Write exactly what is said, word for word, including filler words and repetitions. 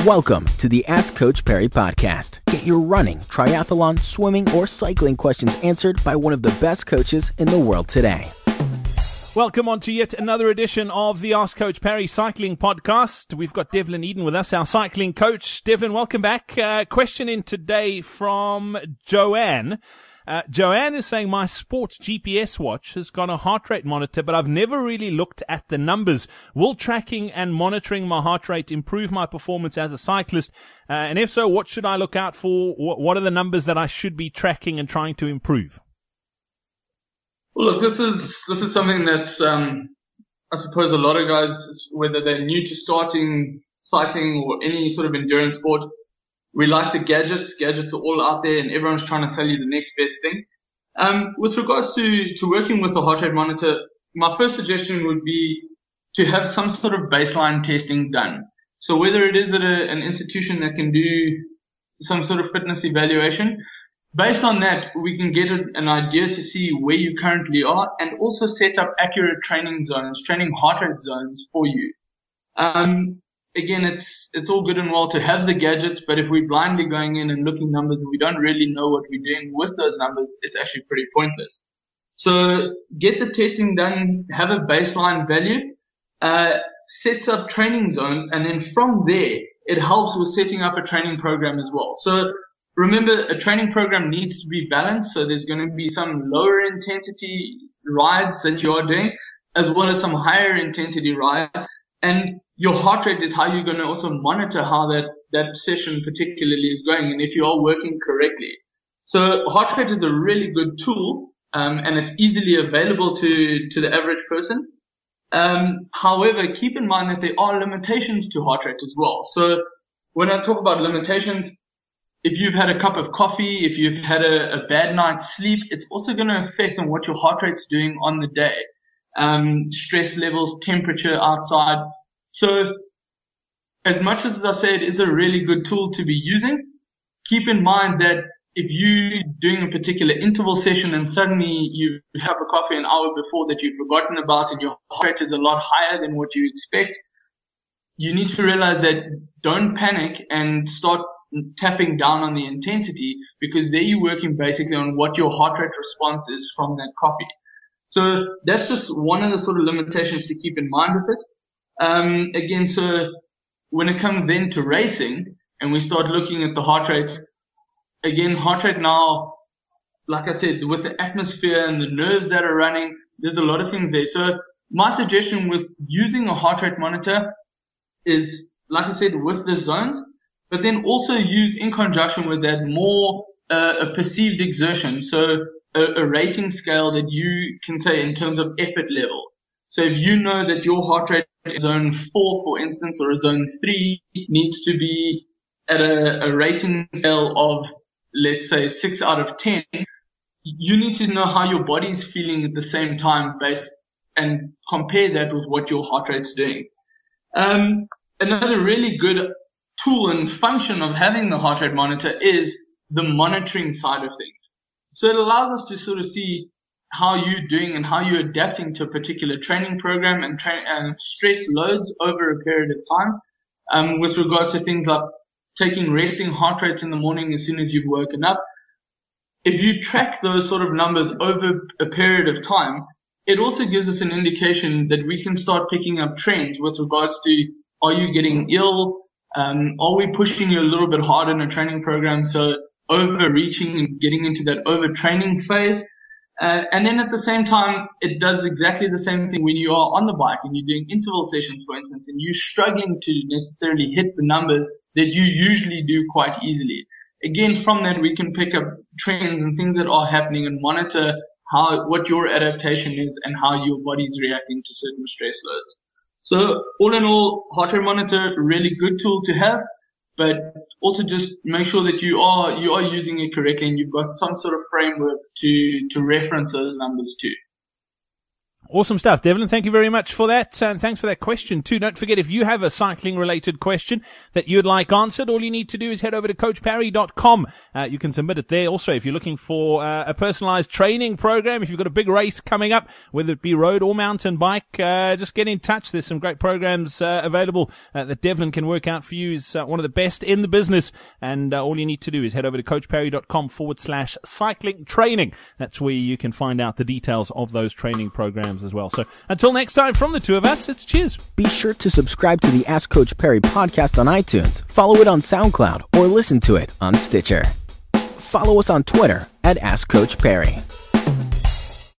Welcome to the Ask Coach Parry podcast. Get your running, triathlon, swimming, or cycling questions answered by one of the best coaches in the world today. Welcome on to yet another edition of the Ask Coach Parry Cycling Podcast. We've got Devlin Eden with us, our cycling coach. Devlin, welcome back. Uh, question in today from Joanne. Uh, Joanne is saying, my sports G P S watch has got a heart rate monitor, but I've never really looked at the numbers. Will tracking and monitoring my heart rate improve my performance as a cyclist? Uh, and if so, what should I look out for? What are the numbers that I should be tracking and trying to improve? Well, look, this is this is something that um, I suppose a lot of guys, whether they're new to starting cycling or any sort of endurance sport, we like the gadgets. Gadgets are all out there and everyone's trying to sell you the next best thing. Um, with regards to, to working with the heart rate monitor, my first suggestion would be to have some sort of baseline testing done. So whether it is at a, an institution that can do some sort of fitness evaluation, based on that, we can get a, an idea to see where you currently are and also set up accurate training zones, training heart rate zones for you. Um, Again, it's it's all good and well to have the gadgets, but if we're blindly going in and looking numbers and we don't really know what we're doing with those numbers, it's actually pretty pointless. So get the testing done, have a baseline value, uh, set up training zones, and then from there, it helps with setting up a training program as well. So remember, a training program needs to be balanced, so there's going to be some lower intensity rides that you are doing, as well as some higher intensity rides. And your heart rate is how you're going to also monitor how that, that session particularly is going and if you are working correctly. So heart rate is a really good tool, um, and it's easily available to, to the average person. Um, however, keep in mind that there are limitations to heart rate as well. So when I talk about limitations, if you've had a cup of coffee, if you've had a, a bad night's sleep, it's also going to affect on what your heart rate's doing on the day. Um, stress levels, temperature outside. So as much as I say it is a really good tool to be using, keep in mind that if you're doing a particular interval session and suddenly you have a coffee an hour before that you've forgotten about and your heart rate is a lot higher than what you expect, you need to realize that don't panic and start tapping down on the intensity, because there you're working basically on what your heart rate response is from that coffee. So that's just one of the sort of limitations to keep in mind with it. Um, again, so when it comes then to racing and we start looking at the heart rates, again, heart rate now, like I said, with the atmosphere and the nerves that are running, there's a lot of things there. So my suggestion with using a heart rate monitor is, like I said, with the zones, but then also use in conjunction with that more uh, a perceived exertion. So A, a rating scale that you can say in terms of effort level. So if you know that your heart rate is zone four, for instance, or a zone three needs to be at a, a rating scale of, let's say, six out of ten, you need to know how your body is feeling at the same time based and compare that with what your heart rate's doing. Um, another really good tool and function of having the heart rate monitor is the monitoring side of things. So it allows us to sort of see how you're doing and how you're adapting to a particular training program and, tra- and stress loads over a period of time. Um, with regards to things like taking resting heart rates in the morning as soon as you've woken up. If you track those sort of numbers over a period of time, it also gives us an indication that we can start picking up trends with regards to, are you getting ill? Um, are we pushing you a little bit hard in a training program? So overreaching and getting into that overtraining phase. Uh, and then at the same time, it does exactly the same thing when you are on the bike and you're doing interval sessions, for instance, and you're struggling to necessarily hit the numbers that you usually do quite easily. Again, from that, we can pick up trends and things that are happening and monitor how, what your adaptation is and how your body is reacting to certain stress loads. So all in all, heart rate monitor, really good tool to have. But also just make sure that you are you are using it correctly and you've got some sort of framework to to reference those numbers to. Awesome stuff, Devlin. Thank you very much for that. And thanks for that question too. Don't forget, if you have a cycling related question that you'd like answered, all you need to do is head over to coach parry dot com. Uh, you can submit it there. Also, if you're looking for uh, a personalized training program, if you've got a big race coming up, whether it be road or mountain bike, uh, just get in touch. There's some great programs uh, available uh, that Devlin can work out for you. He's uh, one of the best in the business. And uh, all you need to do is head over to coach parry dot com forward slash cycling training. That's where you can find out the details of those training programs as well. So until next time, from the two of us, it's cheers. Be sure to subscribe to the Ask Coach Parry podcast on iTunes, follow it on SoundCloud, or listen to it on Stitcher. Follow us on Twitter at Ask Coach Parry.